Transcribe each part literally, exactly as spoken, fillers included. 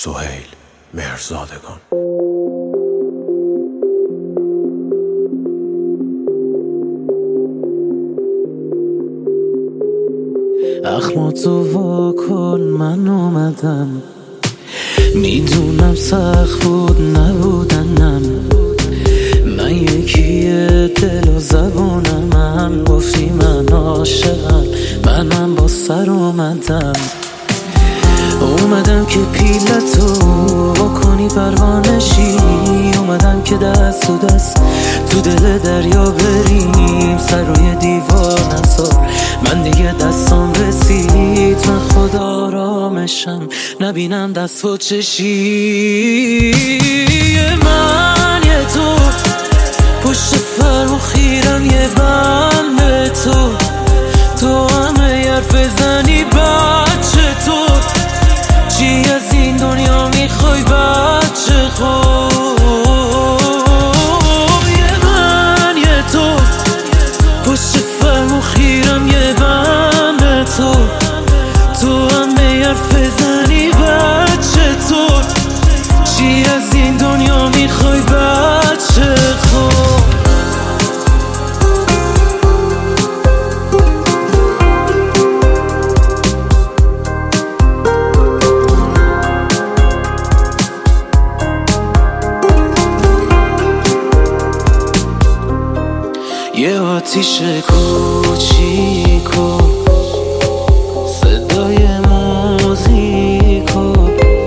سهیل مهرزادگان. اخماتو واکن من اومدم، میدونم سخت بود نبودنم، من یکیه دل و زبونم، من گفتی من عاشقم، منم با سر اومدم اومدم که پیلتو واکنی پروانشی، اومدم که دست تو دست تو دل دریا بریم، سر روی دیوار نزار من دیگه دستام رسید، من خدا آرامشم نبینم دست و چشی، من یه تو پشت فرمو خیرم یه بند تو، تو همه حرف زنی بچه تو، چی از این دنیا میخوای بچه خوب، یه من یه تو پشت فرمو خیرم یه بند تو، تو همه حرف زنی بچه تو، چی از این دنیا میخوای بچه خوب. یه آتیش کوچیکو صدای موزیکو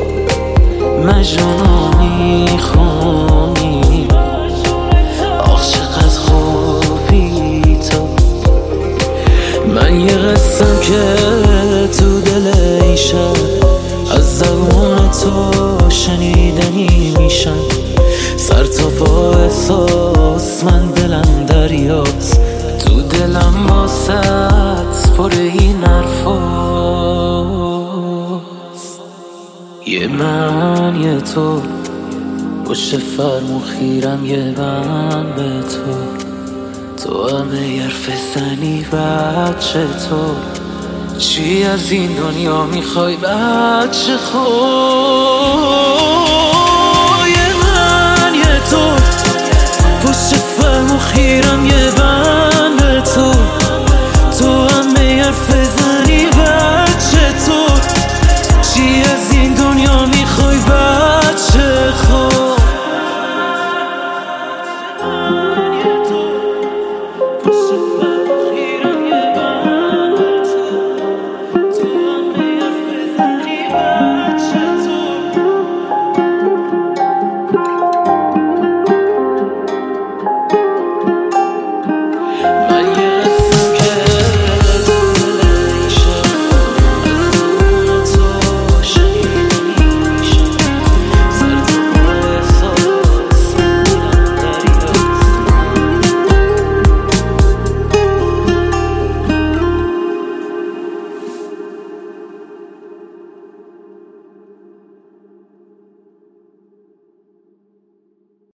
مجنونو میخونی، آخ چقدر خوبی تو، من یه قصم که تو دل این شب از زبون تو شنیدنی میشن، سر تا پا احساس من دلم دریاست، تو دلم واسط پر این حرفاست، یه من یه تو پشت فرمو خیرم یه بند به تو، تو همه حرف زنی بچه تو، چی از این دنیا میخوای بچه خوب.